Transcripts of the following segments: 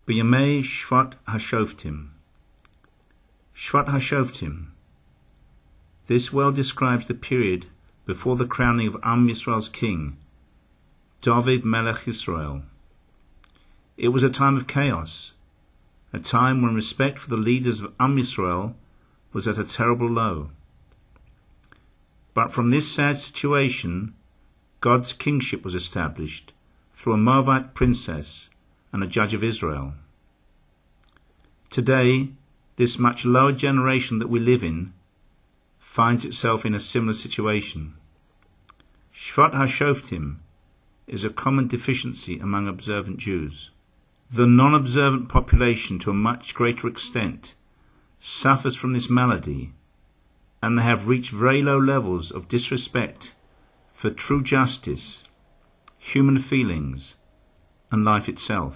B'yamei Shvat HaShoftim. Shvat HaShoftim. This well describes the period before the crowning of Am Yisrael's king, David Melech Yisrael. It was a time of chaos, a time when respect for the leaders of Am Yisrael was at a terrible low. But from this sad situation, God's kingship was established through a Moabite princess and a judge of Israel. Today, this much lower generation that we live in finds itself in a similar situation. Shvat HaShoftim is a common deficiency among observant Jews. The non-observant population, to a much greater extent, suffers from this malady, and they have reached very low levels of disrespect for true justice, human feelings, and life itself.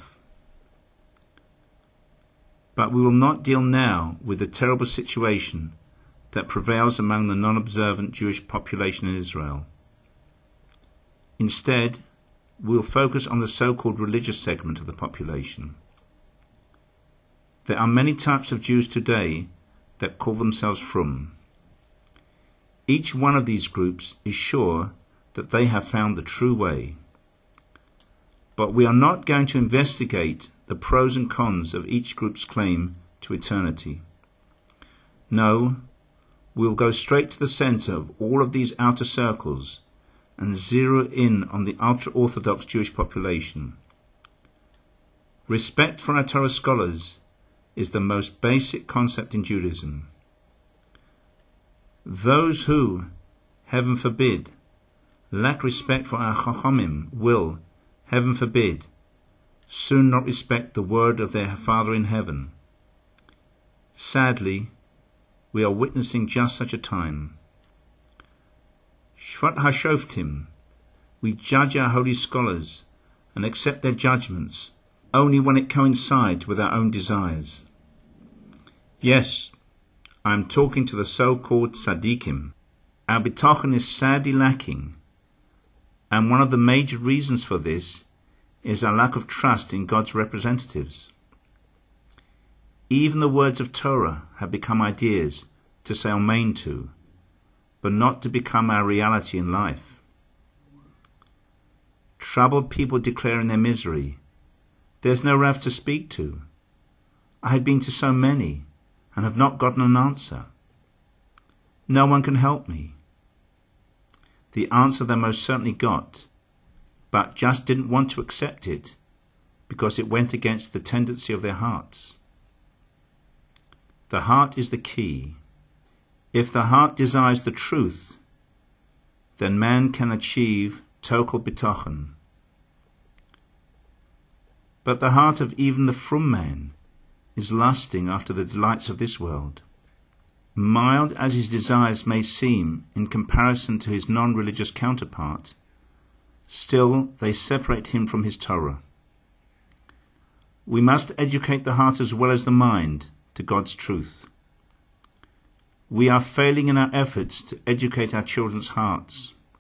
But we will not deal now with the terrible situation that prevails among the non-observant Jewish population in Israel. Instead, we will focus on the so-called religious segment of the population. There are many types of Jews today that call themselves frum. Each one of these groups is sure that they have found the true way. But we are not going to investigate the pros and cons of each group's claim to eternity. No, we'll go straight to the center of all of these outer circles and zero in on the ultra-Orthodox Jewish population. Respect for our Torah scholars is the most basic concept in Judaism. Those who, heaven forbid, lack respect for our Chachamim will, heaven forbid, soon not respect the word of their Father in heaven. Sadly, we are witnessing just such a time. Shvat HaShoftim, we judge our holy scholars and accept their judgments only when it coincides with our own desires. Yes, I am talking to the so-called tzaddikim. Our bitachon is sadly lacking, and one of the major reasons for this is our lack of trust in God's representatives. Even the words of Torah have become ideas to say amen to, but not to become our reality in life. Troubled people declare in their misery, "There's no Rav to speak to. I have been to so many and have not gotten an answer. No one can help me." The answer they most certainly got, but just didn't want to accept it because it went against the tendency of their hearts. The heart is the key. If the heart desires the truth, then man can achieve total bitachon. But the heart of even the frum man is lusting after the delights of this world. Mild as his desires may seem in comparison to his non-religious counterpart, still they separate him from his Torah. We must educate the heart as well as the mind to God's truth. We are failing in our efforts to educate our children's hearts.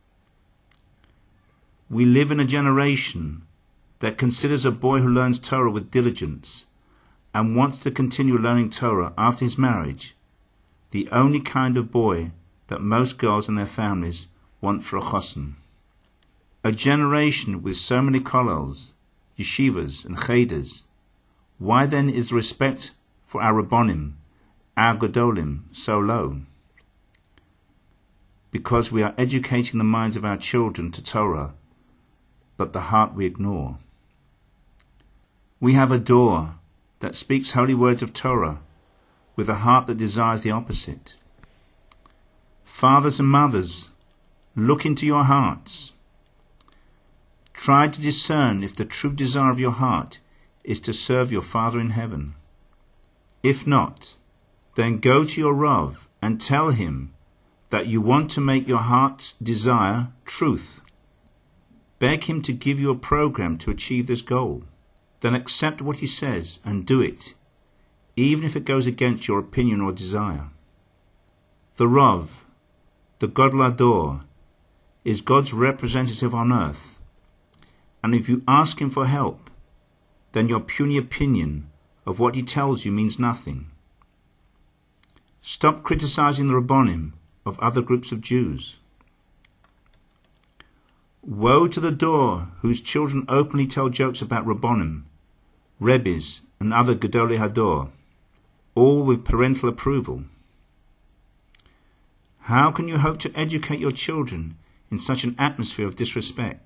We live in a generation that considers a boy who learns Torah with diligence and wants to continue learning Torah after his marriage the only kind of boy that most girls and their families want for a chosn. A generation with so many kollels, yeshivas and cheders, why then is respect for our rabbonim, our gedolim, so low? Because we are educating the minds of our children to Torah, but the heart we ignore. We have a door that speaks holy words of Torah with a heart that desires the opposite. Fathers and mothers, look into your hearts. Try to discern if the true desire of your heart is to serve your Father in heaven. If not, then go to your Rav and tell him that you want to make your heart's desire truth. Beg him to give you a program to achieve this goal. Then accept what he says and do it, even if it goes against your opinion or desire. The Rav, the Gadol Hador, is God's representative on earth, and if you ask him for help, then your puny opinion of what he tells you means nothing. Stop criticizing the Rabbonim of other groups of Jews. Woe to the door whose children openly tell jokes about Rabbonim, Rebbes, and other Gedolei Hador, all with parental approval. How can you hope to educate your children in such an atmosphere of disrespect?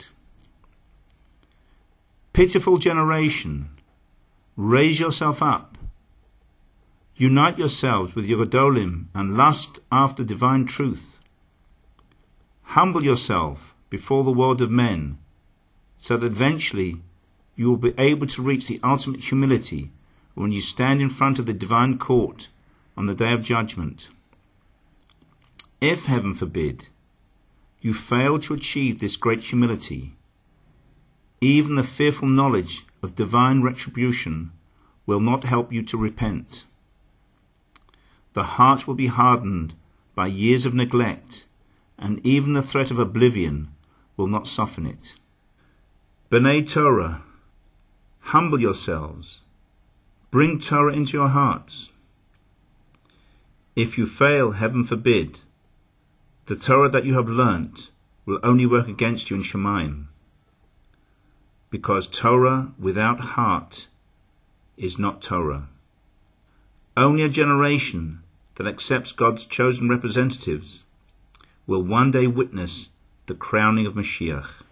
Pitiful generation, raise yourself up. Unite yourselves with your Gedolim and lust after divine truth. Humble yourself before the world of men, so that eventually you will be able to reach the ultimate humility when you stand in front of the divine court on the day of judgment. If, heaven forbid, you fail to achieve this great humility, even the fearful knowledge of divine retribution will not help you to repent. The heart will be hardened by years of neglect, and even the threat of oblivion will not soften it. B'nai Torah, humble yourselves. Bring Torah into your hearts. If you fail, heaven forbid, the Torah that you have learnt will only work against you in Shemayim, because Torah without heart is not Torah. Only a generation that accepts God's chosen representatives will one day witness the crowning of Mashiach.